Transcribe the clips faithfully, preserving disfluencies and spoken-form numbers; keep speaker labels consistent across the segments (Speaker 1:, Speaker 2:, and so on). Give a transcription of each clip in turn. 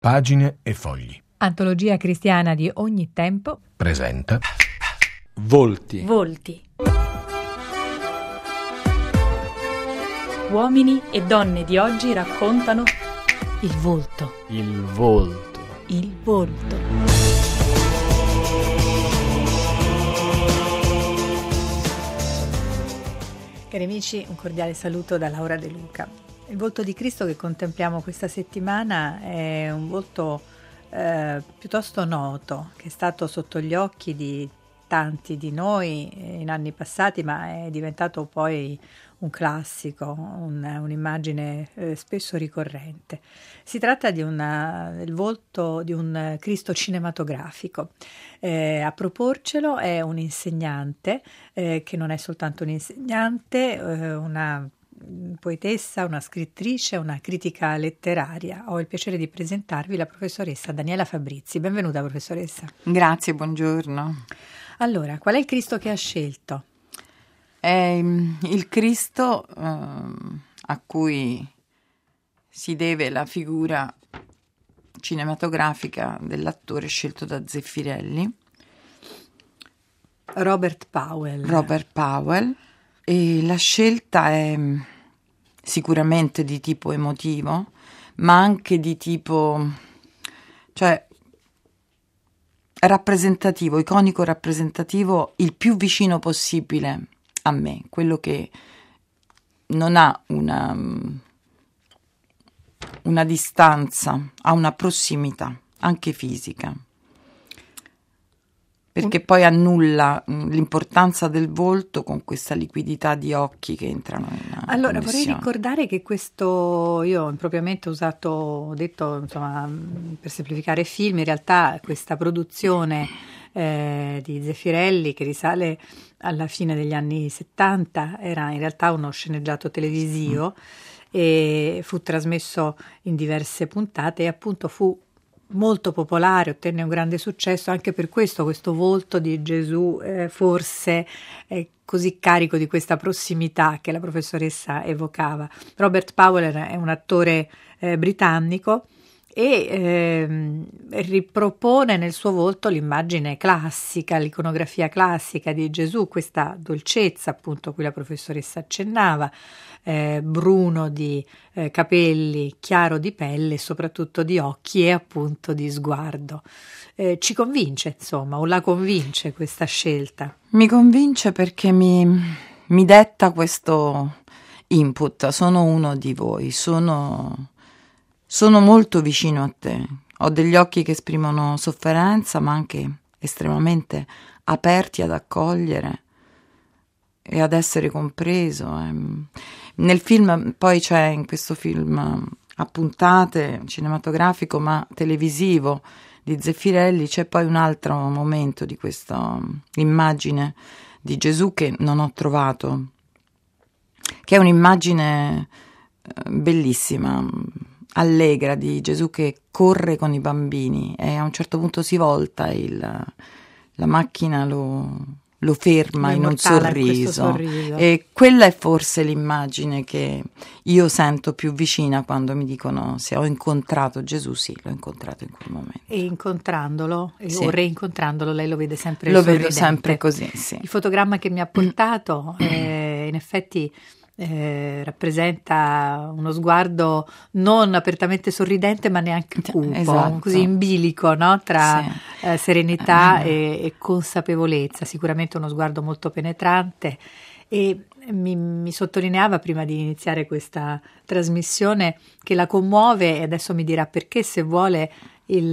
Speaker 1: Pagine e fogli.
Speaker 2: Antologia cristiana di ogni tempo
Speaker 1: Presenta
Speaker 3: Volti.
Speaker 4: Volti. Uomini e donne di oggi raccontano il volto.
Speaker 3: Il volto.
Speaker 4: Il volto.
Speaker 2: Cari amici, un cordiale saluto da Laura De Luca. Il volto di Cristo che contempliamo questa settimana è un volto eh, piuttosto noto, che è stato sotto gli occhi di tanti di noi in anni passati, ma è diventato poi un classico, un, un'immagine eh, spesso ricorrente. Si tratta di una, del volto di un Cristo cinematografico. Eh, a proporcelo è un insegnante, eh, che non è soltanto un insegnante, eh, una poetessa, una scrittrice, una critica letteraria. Ho il piacere di presentarvi la professoressa Daniela Fabrizi. Benvenuta, professoressa.
Speaker 5: Grazie, buongiorno.
Speaker 2: Allora, qual è il Cristo che ha scelto?
Speaker 5: È il Cristo eh, a cui si deve la figura cinematografica dell'attore scelto da Zeffirelli,
Speaker 2: Robert Powell.
Speaker 5: Robert Powell. E la scelta è sicuramente di tipo emotivo, ma anche di tipo, cioè, rappresentativo, iconico rappresentativo, il più vicino possibile a me, quello che non ha una, una distanza, ha una prossimità, anche fisica. Perché poi annulla l'importanza del volto con questa liquidità di occhi che entrano in
Speaker 2: Allora vorrei ricordare che questo, io impropriamente ho usato, ho detto insomma per semplificare film, in realtà questa produzione eh, di Zeffirelli che risale alla fine degli anni settanta era in realtà uno sceneggiato televisivo mm. e fu trasmesso in diverse puntate e appunto fu molto popolare, ottenne un grande successo, anche per questo questo volto di Gesù eh, forse è così carico di questa prossimità che la professoressa evocava. Robert Powell è un attore eh, britannico e eh, ripropone nel suo volto l'immagine classica, l'iconografia classica di Gesù, questa dolcezza appunto a cui la professoressa accennava, eh, bruno di eh, capelli, chiaro di pelle e soprattutto di occhi e appunto di sguardo. Eh, ci convince insomma, o la convince questa scelta?
Speaker 5: Mi convince perché mi, mi detta questo input, sono uno di voi, sono... Sono molto vicino a te, ho degli occhi che esprimono sofferenza ma anche estremamente aperti ad accogliere e ad essere compreso. Nel film, poi c'è in questo film a puntate, cinematografico ma televisivo di Zeffirelli, c'è poi un altro momento di questa immagine di Gesù che non ho trovato, che è un'immagine bellissima, allegra di Gesù che corre con i bambini e a un certo punto si volta, il, la macchina lo, lo ferma in un sorriso. sorriso e quella è forse l'immagine che io sento più vicina quando mi dicono se ho incontrato Gesù. Sì, l'ho incontrato in quel momento.
Speaker 2: E incontrandolo sì. o reincontrandolo lei lo vede sempre
Speaker 5: lo
Speaker 2: sorridente.
Speaker 5: Vedo sempre così, sì.
Speaker 2: Il fotogramma che mi ha portato eh, in effetti Eh, rappresenta uno sguardo non apertamente sorridente ma neanche cupo,
Speaker 5: esatto.
Speaker 2: così in bilico, no? Tra
Speaker 5: sì.
Speaker 2: eh, serenità e, e consapevolezza, sicuramente uno sguardo molto penetrante e mi, mi sottolineava prima di iniziare questa trasmissione che la commuove, e adesso mi dirà perché se vuole, il,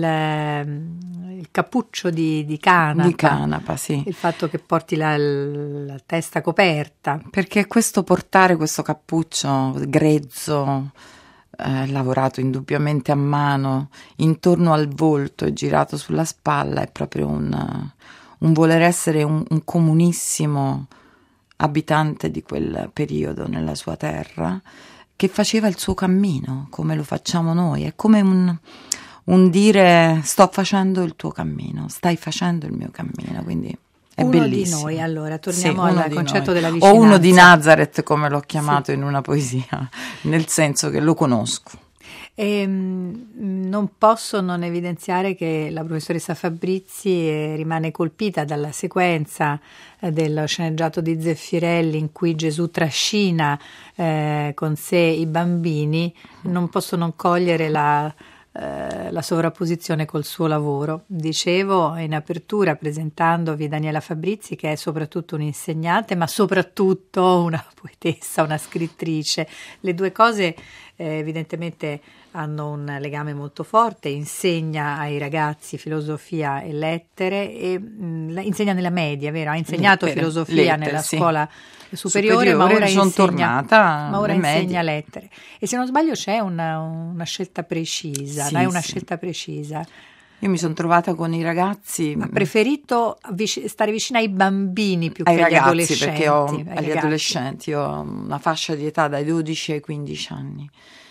Speaker 2: il cappuccio di, di canapa,
Speaker 5: di canapa sì.
Speaker 2: il fatto che porti la, la testa coperta,
Speaker 5: perché questo portare questo cappuccio grezzo eh, lavorato indubbiamente a mano intorno al volto e girato sulla spalla è proprio un, un voler essere un, un comunissimo abitante di quel periodo nella sua terra che faceva il suo cammino come lo facciamo noi, è come un un dire sto facendo il tuo cammino, stai facendo il mio cammino, quindi è
Speaker 2: uno
Speaker 5: bellissimo.
Speaker 2: Di noi, allora torniamo
Speaker 5: sì,
Speaker 2: al concetto
Speaker 5: noi.
Speaker 2: della vicinanza.
Speaker 5: O uno di Nazareth, come l'ho chiamato
Speaker 2: sì.
Speaker 5: in una poesia, nel senso che lo conosco.
Speaker 2: E, mh, non posso non evidenziare che la professoressa Fabrizi eh, rimane colpita dalla sequenza eh, del sceneggiato di Zeffirelli in cui Gesù trascina eh, con sé i bambini. Non posso non cogliere la, eh, la sovrapposizione col suo lavoro. Dicevo in apertura, presentandovi Daniela Fabrizi, che è soprattutto un'insegnante, ma soprattutto una poetessa, una scrittrice. Le due cose eh, evidentemente hanno un legame molto forte. Insegna ai ragazzi filosofia e lettere e mh, insegna nella media, vero? Ha insegnato
Speaker 5: lettere,
Speaker 2: filosofia
Speaker 5: lettere,
Speaker 2: nella
Speaker 5: sì.
Speaker 2: scuola superiore,
Speaker 5: superiore,
Speaker 2: ma ora
Speaker 5: sono
Speaker 2: insegna,
Speaker 5: tornata
Speaker 2: ma ora
Speaker 5: alle
Speaker 2: insegna
Speaker 5: medie.
Speaker 2: lettere. E se non sbaglio c'è una, una scelta precisa,
Speaker 5: Sì,
Speaker 2: no? È una
Speaker 5: sì.
Speaker 2: scelta precisa.
Speaker 5: Io mi sono trovata con i ragazzi,
Speaker 2: Ha preferito avvic- stare vicino ai bambini più
Speaker 5: ai
Speaker 2: che agli
Speaker 5: ragazzi,
Speaker 2: adolescenti.
Speaker 5: perché ho,
Speaker 2: ai
Speaker 5: agli
Speaker 2: ragazzi.
Speaker 5: adolescenti, io ho una fascia di età dai dodici ai quindici anni,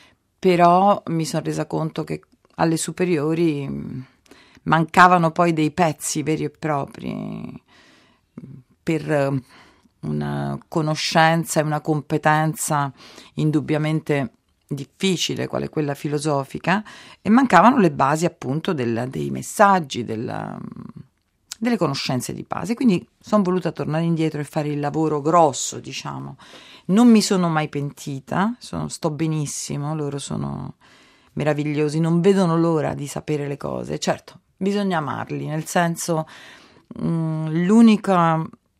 Speaker 5: però mi sono resa conto che alle superiori mh, mancavano poi dei pezzi veri e propri mh, per eh, una conoscenza e una competenza indubbiamente difficile, quale quella filosofica, e mancavano le basi appunto del, dei messaggi, della, delle conoscenze di base. Quindi sono voluta tornare indietro e fare il lavoro grosso, diciamo. Non mi sono mai pentita, sono, sto benissimo, loro sono meravigliosi, non vedono l'ora di sapere le cose. Certo, bisogna amarli, nel senso, mh, l'unica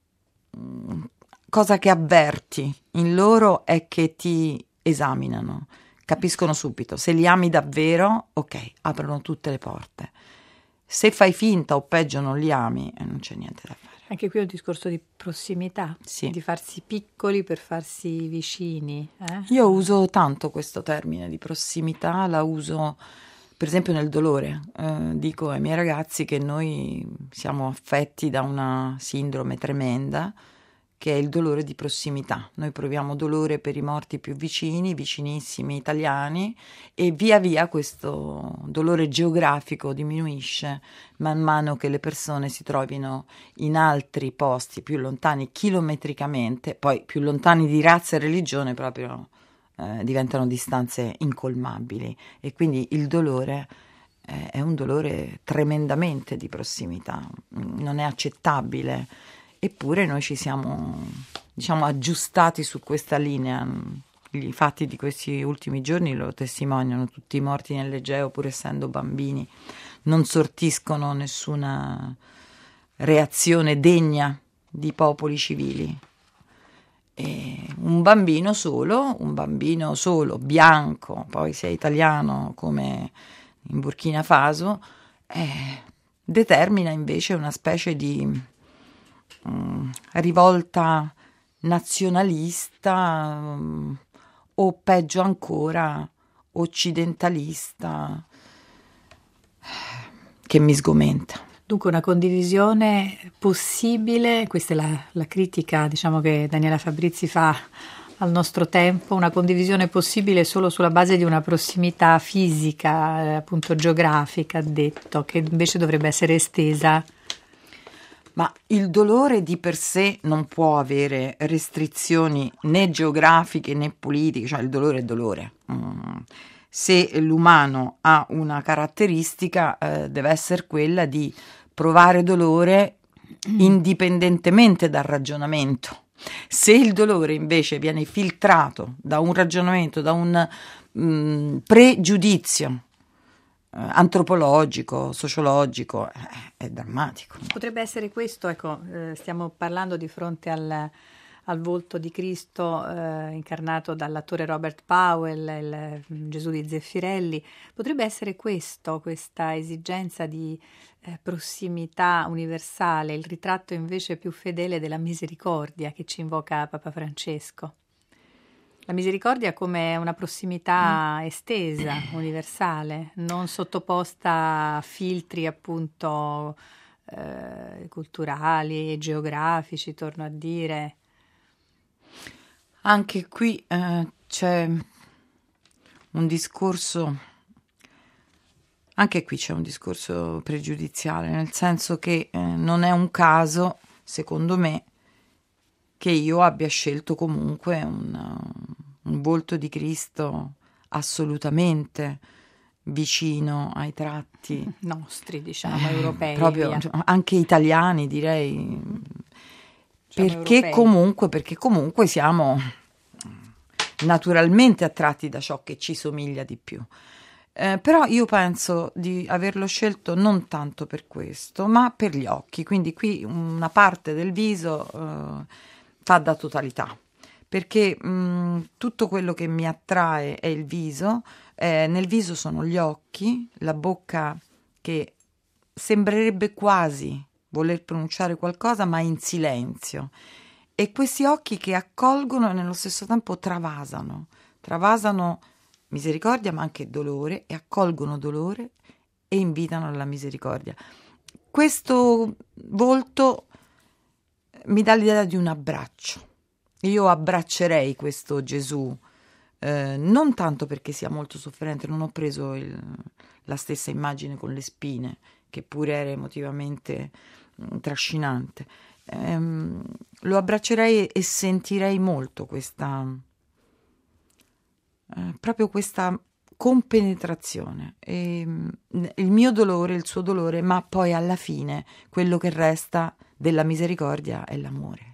Speaker 5: mh, cosa che avverti in loro è che ti esaminano, capiscono subito. Se li ami davvero, ok, aprono tutte le porte. Se fai finta o peggio non li ami, eh, non c'è niente da fare.
Speaker 2: Anche qui è un discorso di prossimità,
Speaker 5: Sì.
Speaker 2: di farsi piccoli per farsi vicini. Eh?
Speaker 5: Io uso tanto questo termine di prossimità, la uso per esempio nel dolore. Eh, dico ai miei ragazzi che noi siamo affetti da una sindrome tremenda, che è il dolore di prossimità. Noi proviamo dolore per i morti più vicini, vicinissimi italiani, e via via questo dolore geografico diminuisce man mano che le persone si trovino in altri posti più lontani chilometricamente, poi più lontani di razza e religione proprio eh, diventano distanze incolmabili, e quindi il dolore eh, è un dolore tremendamente di prossimità, non è accettabile. Eppure noi ci siamo, diciamo, aggiustati su questa linea. I fatti di questi ultimi giorni lo testimoniano. Tutti i morti nell'Egeo, pur essendo bambini, non sortiscono nessuna reazione degna di popoli civili. E un bambino solo, un bambino solo, bianco, poi se è italiano come in Burkina Faso, eh, determina invece una specie di Mm, rivolta nazionalista um, o peggio ancora occidentalista che mi sgomenta.
Speaker 2: Dunque una condivisione possibile, questa è la, la critica, diciamo, che Daniela Fabrizi fa al nostro tempo, una condivisione possibile solo sulla base di una prossimità fisica, eh, appunto geografica, ha detto, che invece dovrebbe essere estesa.
Speaker 5: Ma il dolore di per sé non può avere restrizioni né geografiche né politiche, cioè il dolore è dolore. Mm. Se l'umano ha una caratteristica, eh, deve essere quella di provare dolore indipendentemente dal ragionamento. Se il dolore invece viene filtrato da un ragionamento, da un mm, pregiudizio antropologico, sociologico, è drammatico.
Speaker 2: Potrebbe essere questo, ecco, eh, stiamo parlando di fronte al, al volto di Cristo eh, incarnato dall'attore Robert Powell, il Gesù di Zeffirelli. Potrebbe essere questo, questa esigenza di eh, prossimità universale, il ritratto invece più fedele della misericordia che ci invoca Papa Francesco. La misericordia come una prossimità mm. estesa, universale, non sottoposta a filtri appunto eh, culturali, geografici, torno a dire.
Speaker 5: Anche qui eh, c'è un discorso, anche qui c'è un discorso pregiudiziale, nel senso che eh, non è un caso, secondo me, che io abbia scelto comunque un, un volto di Cristo assolutamente vicino ai tratti
Speaker 2: nostri, diciamo,
Speaker 5: eh,
Speaker 2: europei,
Speaker 5: proprio
Speaker 2: via.
Speaker 5: anche italiani, direi,
Speaker 2: Diciamo
Speaker 5: perché
Speaker 2: europei.
Speaker 5: comunque perché comunque siamo naturalmente attratti da ciò che ci somiglia di più. Eh, però io penso di averlo scelto non tanto per questo, ma per gli occhi. Quindi qui una parte del viso eh, fa da totalità, perché mh, tutto quello che mi attrae è il viso. Eh, nel viso sono gli occhi, la bocca che sembrerebbe quasi voler pronunciare qualcosa, ma in silenzio. E questi occhi che accolgono e nello stesso tempo travasano, travasano misericordia ma anche dolore, e accolgono dolore e invitano alla misericordia. Questo volto mi dà l'idea di un abbraccio. Io abbraccerei questo Gesù, eh, non tanto perché sia molto sofferente, non ho preso il, la stessa immagine con le spine, che pure era emotivamente mh, trascinante. Ehm, lo abbraccerei e sentirei molto questa eh, proprio questa compenetrazione, e, mh, il mio dolore, il suo dolore, ma poi alla fine quello che resta della misericordia è l'amore.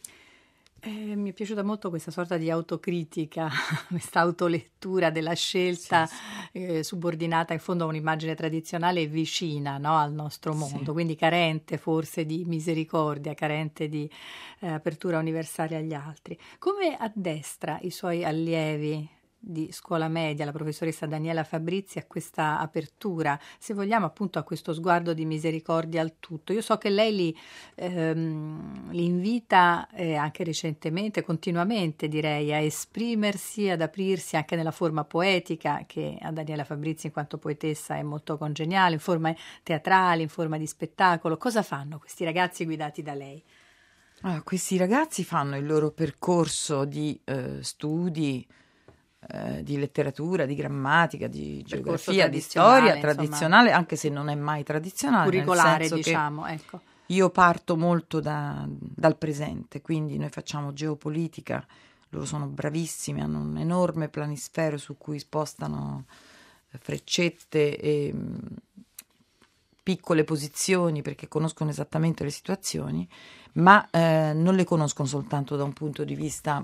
Speaker 2: Eh, mi è piaciuta molto questa sorta di autocritica, questa autolettura della scelta
Speaker 5: Sì,
Speaker 2: eh, subordinata in fondo a un'immagine tradizionale e vicina, no, al nostro mondo,
Speaker 5: Sì.
Speaker 2: quindi carente forse di misericordia, carente di eh, apertura universale agli altri. Come addestra i suoi allievi di scuola media, la professoressa Daniela Fabrizi, a questa apertura, se vogliamo appunto a questo sguardo di misericordia al tutto? Io so che lei li, ehm, li invita eh, anche recentemente, continuamente direi, a esprimersi, ad aprirsi anche nella forma poetica, che a Daniela Fabrizi in quanto poetessa è molto congeniale, in forma teatrale, in forma di spettacolo. Cosa fanno questi ragazzi guidati da lei?
Speaker 5: Ah, questi ragazzi fanno il loro percorso di eh, studi, eh, di letteratura, di grammatica, di
Speaker 2: Percorso
Speaker 5: geografia, di
Speaker 2: tradizionale,
Speaker 5: storia
Speaker 2: insomma.
Speaker 5: tradizionale, anche se non è mai tradizionale, nel
Speaker 2: Curricolare,
Speaker 5: senso che
Speaker 2: diciamo, ecco.
Speaker 5: io parto molto da- dal presente, quindi noi facciamo geopolitica, loro sono bravissimi, hanno un enorme planisfero su cui spostano freccette e mh, piccole posizioni perché conoscono esattamente le situazioni, ma eh, non le conoscono soltanto da un punto di vista,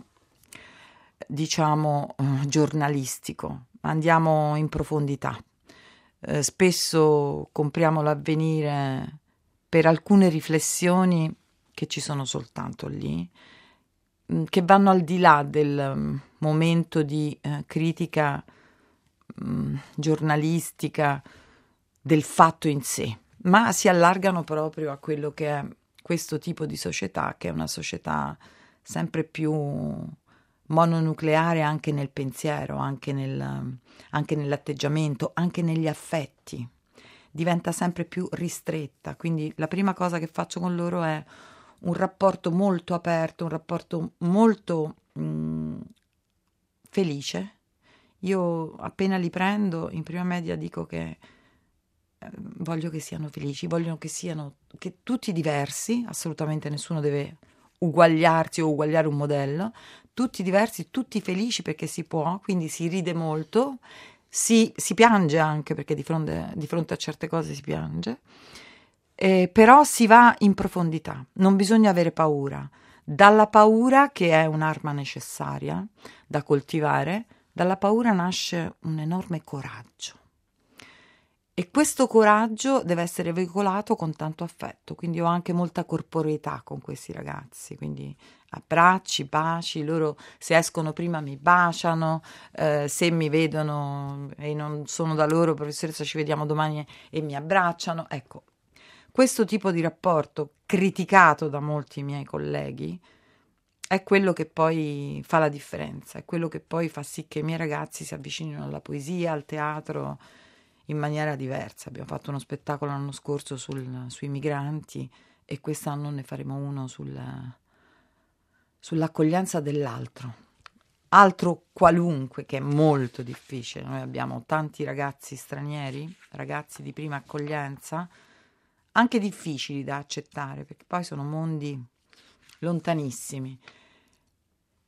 Speaker 5: diciamo, eh, giornalistico, andiamo in profondità. Eh, spesso compriamo l'Avvenire per alcune riflessioni che ci sono soltanto lì, mh, che vanno al di là del mh, momento di eh, critica mh, giornalistica del fatto in sé, ma si allargano proprio a quello che è questo tipo di società, che è una società sempre più mononucleare anche nel pensiero, anche, nel, anche nell'atteggiamento, anche negli affetti. Diventa sempre più ristretta, quindi la prima cosa che faccio con loro è un rapporto molto aperto, un rapporto molto mh, felice. Io appena li prendo in prima media dico che eh, voglio che siano felici, voglio che siano che tutti diversi, assolutamente nessuno deve uguagliarsi o uguagliare un modello, tutti diversi, tutti felici perché si può, quindi si ride molto. Si, si piange anche perché di fronte, di fronte a certe cose si piange, eh, però si va in profondità, non bisogna avere paura. Dalla paura, che è un'arma necessaria da coltivare, dalla paura nasce un enorme coraggio. E questo coraggio deve essere veicolato con tanto affetto, quindi ho anche molta corporeità con questi ragazzi, quindi abbracci, baci, loro se escono prima mi baciano, eh, se mi vedono e non sono da loro, professoressa ci vediamo domani e mi abbracciano. Ecco, questo tipo di rapporto criticato da molti miei colleghi è quello che poi fa la differenza, è quello che poi fa sì che i miei ragazzi si avvicinino alla poesia, al teatro, in maniera diversa. Abbiamo fatto uno spettacolo l'anno scorso sul, sui migranti e quest'anno ne faremo uno sul, sull'accoglienza dell'altro, altro qualunque, che è molto difficile. Noi abbiamo tanti ragazzi stranieri, ragazzi di prima accoglienza, anche difficili da accettare perché poi sono mondi lontanissimi.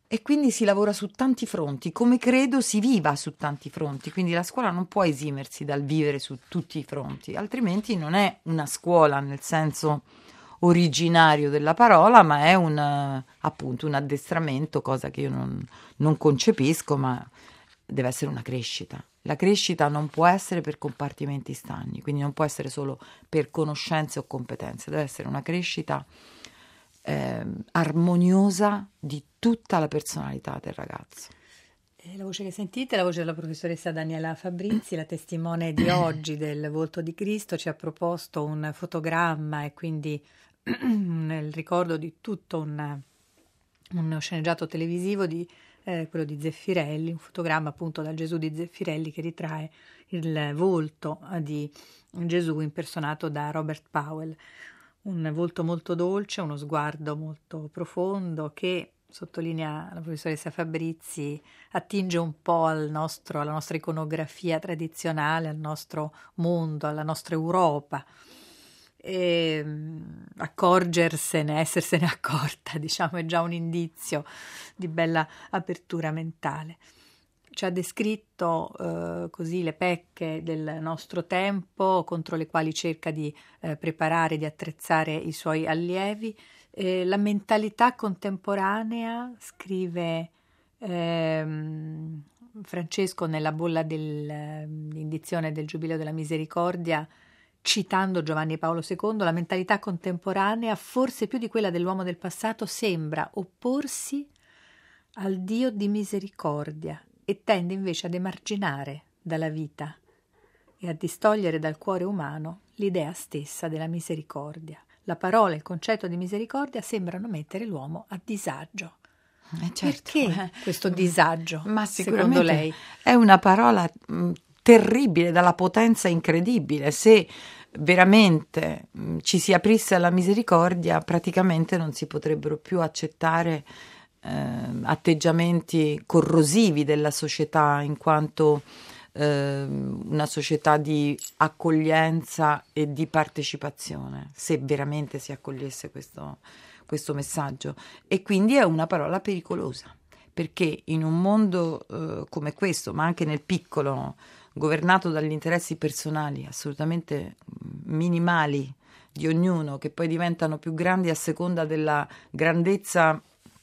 Speaker 5: E quindi si lavora su tanti fronti, come credo si viva su tanti fronti, quindi la scuola non può esimersi dal vivere su tutti i fronti, altrimenti non è una scuola nel senso originario della parola, ma è un, appunto, un addestramento, cosa che io non, non concepisco, ma deve essere una crescita. La crescita non può essere per compartimenti stagni, quindi non può essere solo per conoscenze o competenze, deve essere una crescita eh, armoniosa di tutta la personalità del ragazzo.
Speaker 2: La voce che sentite è la voce della professoressa Daniela Fabrizi, la testimone di oggi del Volto di Cristo. Ci ha proposto un fotogramma e quindi nel ricordo di tutto un, uno sceneggiato televisivo di eh, quello di Zeffirelli, un fotogramma appunto dal Gesù di Zeffirelli che ritrae il volto di Gesù impersonato da Robert Powell. Un volto molto dolce, uno sguardo molto profondo che, sottolinea la professoressa Fabrizi, attinge un po' al nostro, alla nostra iconografia tradizionale, al nostro mondo, alla nostra Europa. E mh, accorgersene, essersene accorta, diciamo, è già un indizio di bella apertura mentale. Ci ha descritto eh, così le pecche del nostro tempo contro le quali cerca di eh, preparare, di attrezzare i suoi allievi. Eh, la mentalità contemporanea, scrive ehm, Francesco nella bolla dell'indizione del Giubileo della Misericordia, citando Giovanni Paolo secondo, la mentalità contemporanea, forse più di quella dell'uomo del passato, sembra opporsi al Dio di misericordia e tende invece ad emarginare dalla vita e a distogliere dal cuore umano l'idea stessa della misericordia. La parola e il concetto di misericordia sembrano mettere l'uomo a disagio.
Speaker 5: Eh certo,
Speaker 2: Perché
Speaker 5: eh,
Speaker 2: questo disagio,
Speaker 5: ma
Speaker 2: secondo lei?
Speaker 5: È una parola mh, terribile, dalla potenza incredibile. Se veramente mh, ci si aprisse alla misericordia, praticamente non si potrebbero più accettare eh, atteggiamenti corrosivi della società, in quanto una società di accoglienza e di partecipazione, se veramente si accogliesse questo, questo messaggio. E quindi è una parola pericolosa, perché in un mondo eh, come questo, ma anche nel piccolo, governato dagli interessi personali assolutamente minimali di ognuno, che poi diventano più grandi a seconda della grandezza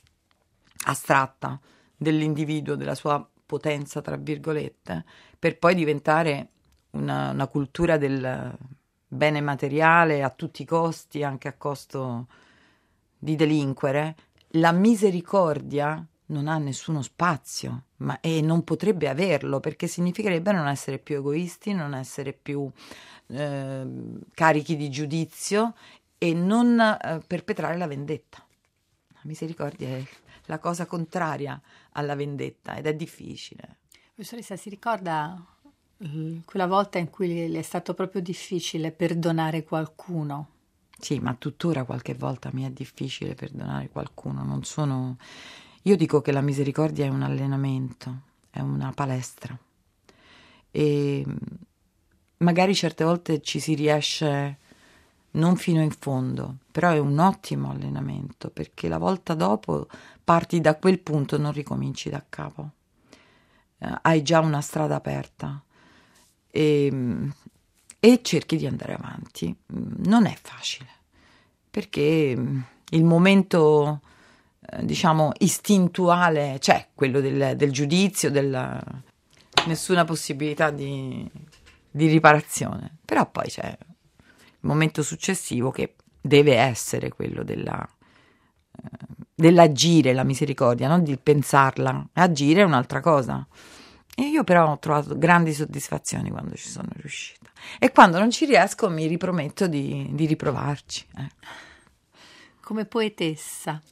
Speaker 5: astratta dell'individuo, della sua potenza, tra virgolette, per poi diventare una, una cultura del bene materiale a tutti i costi, anche a costo di delinquere. La misericordia non ha nessuno spazio, ma e non potrebbe averlo, perché significherebbe non essere più egoisti, non essere più eh, carichi di giudizio e non eh, perpetrare la vendetta. La misericordia è la cosa contraria alla vendetta ed è difficile.
Speaker 2: Professoressa, si ricorda quella volta in cui le è stato proprio difficile perdonare qualcuno?
Speaker 5: Sì, ma tuttora qualche volta mi è difficile perdonare qualcuno. Non sono... Io dico che la misericordia è un allenamento, è una palestra. E magari certe volte ci si riesce non fino in fondo, però è un ottimo allenamento, perché la volta dopo parti da quel punto, non ricominci da capo. Eh, hai già una strada aperta e, e cerchi di andare avanti. Non è facile, perché il momento, eh, diciamo, istintuale c'è, quello del, del giudizio, della nessuna possibilità di, di riparazione, però poi c'è il momento successivo che deve essere quello della, eh, dell'agire la misericordia, non di pensarla. Agire è un'altra cosa. E io però ho trovato grandi soddisfazioni quando ci sono riuscita. E quando non ci riesco mi riprometto di, di riprovarci. Eh.
Speaker 2: Come poetessa,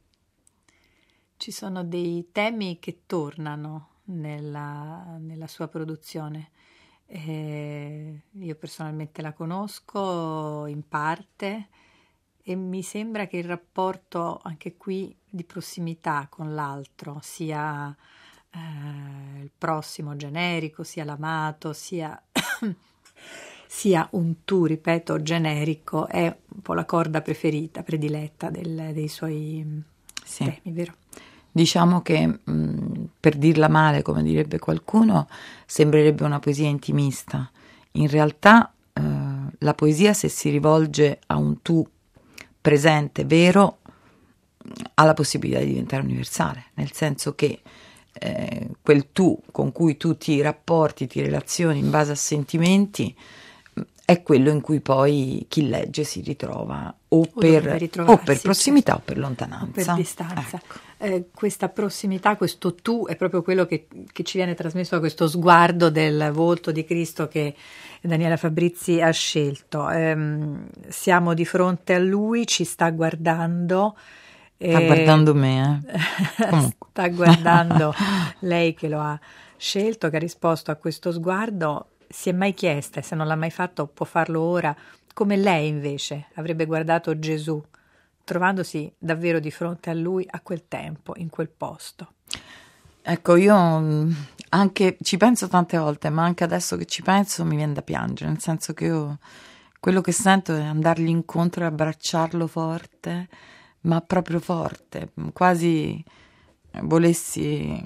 Speaker 2: ci sono dei temi che tornano nella, nella sua produzione. Eh, io personalmente la conosco in parte e mi sembra che il rapporto anche qui di prossimità con l'altro, sia eh, il prossimo generico, sia l'amato, sia, sia un tu, ripeto, generico, è un po' la corda preferita, prediletta del, dei suoi
Speaker 5: sì.
Speaker 2: temi, vero?
Speaker 5: Diciamo che, mh, per dirla male, come direbbe qualcuno, sembrerebbe una poesia intimista. In realtà eh, la poesia, se si rivolge a un tu presente, vero, ha la possibilità di diventare universale, nel senso che eh, quel tu con cui tu ti rapporti, ti relazioni in base a sentimenti, è quello in cui poi chi legge si ritrova o, o per, o per prossimità, certo, o per lontananza,
Speaker 2: o per distanza.
Speaker 5: Ecco.
Speaker 2: Eh, questa prossimità, questo tu è proprio quello che, che ci viene trasmesso da questo sguardo del volto di Cristo che Daniela Fabrizi ha scelto. Eh, siamo di fronte a lui, ci sta guardando.
Speaker 5: Sta eh, guardando me, eh?
Speaker 2: Sta guardando lei che lo ha scelto, che ha risposto a questo sguardo. Si è mai chiesta, e se non l'ha mai fatto può farlo ora, come lei invece avrebbe guardato Gesù, trovandosi davvero di fronte a lui a quel tempo, in quel posto.
Speaker 5: Ecco, io anche ci penso tante volte, ma anche adesso che ci penso mi viene da piangere, nel senso che io quello che sento è andargli incontro e abbracciarlo forte, ma proprio forte, quasi volessi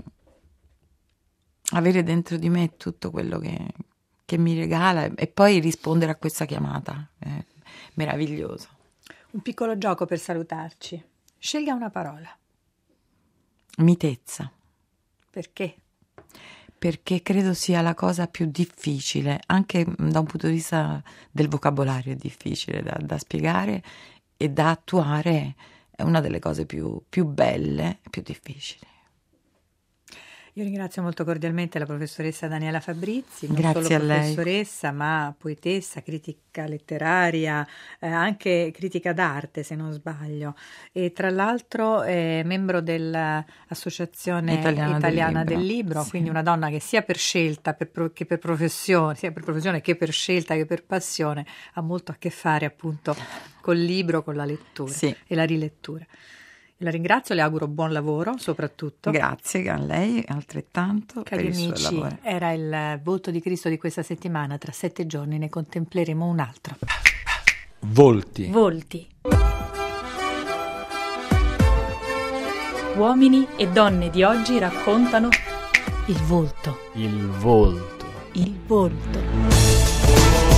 Speaker 5: avere dentro di me tutto quello che che mi regala e poi rispondere a questa chiamata. È meraviglioso.
Speaker 2: Un piccolo gioco per salutarci. Scelga una parola.
Speaker 5: Mitezza.
Speaker 2: Perché?
Speaker 5: Perché credo sia la cosa più difficile, anche da un punto di vista del vocabolario è difficile da, da spiegare e da attuare, è una delle cose più, più belle e più difficili.
Speaker 2: Io ringrazio molto cordialmente la professoressa Daniela Fabrizi, non
Speaker 5: Grazie
Speaker 2: solo
Speaker 5: a lei.
Speaker 2: professoressa, ma poetessa, critica letteraria, eh, anche critica d'arte se non sbaglio, e tra l'altro è membro dell'Associazione
Speaker 5: Italiana,
Speaker 2: Italiana
Speaker 5: del Libro,
Speaker 2: del Libro,
Speaker 5: sì.
Speaker 2: Quindi una donna che sia per scelta per pro- che per professione, sia per professione che per scelta che per passione, ha molto a che fare appunto col libro, con la lettura, sì, e la rilettura. La ringrazio, le auguro buon lavoro soprattutto.
Speaker 5: Grazie a lei altrettanto.
Speaker 2: Cari
Speaker 5: per il
Speaker 2: amici,
Speaker 5: suo lavoro.
Speaker 2: Era il volto di Cristo di questa settimana. Tra sette giorni ne contempleremo un altro.
Speaker 3: Volti.
Speaker 4: Volti. Uomini e donne di oggi raccontano
Speaker 2: il volto.
Speaker 3: Il volto.
Speaker 2: Il volto.